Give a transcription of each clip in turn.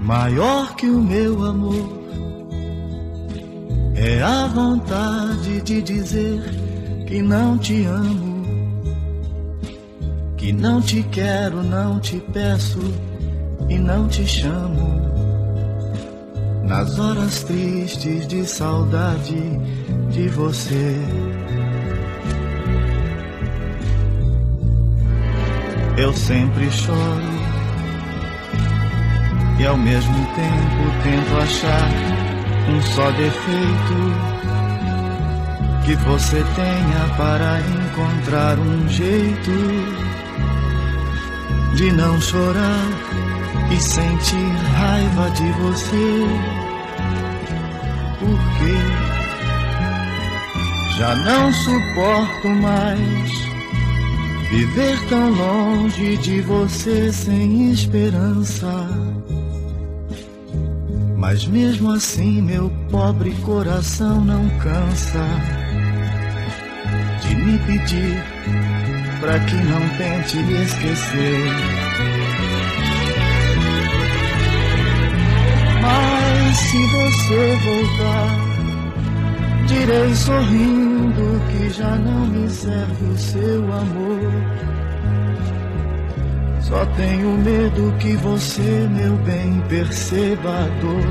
Maior que o meu amor é a vontade de dizer que não te amo, que não te quero, não te peço e não te chamo. Nas horas tristes de saudade de você, eu sempre choro e ao mesmo tempo tento achar um só defeito que você tenha para encontrar um jeito de não chorar e sentir raiva de você. Porque já não suporto mais viver tão longe de você sem esperança. Mas mesmo assim meu pobre coração não cansa de me pedir pra que não tente me esquecer. Mas se você voltar, direi sorrindo que já não me serve o seu amor. Só tenho medo que você, meu bem, perceba a dor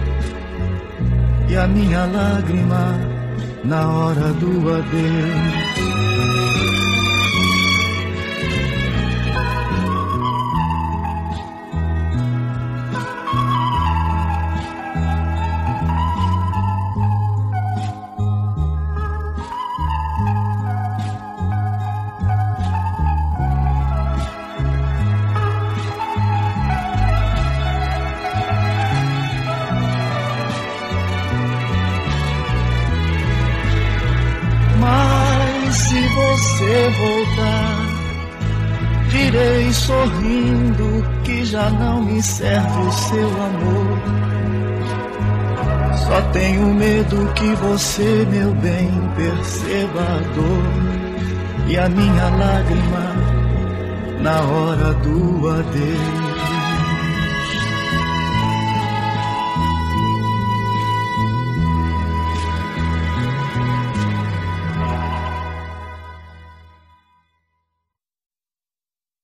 e a minha lágrima na hora do adeus. Se você voltar, direi sorrindo que já não me serve o seu amor. Só tenho medo que você, meu bem, perceba a dor e a minha lágrima na hora do adeus.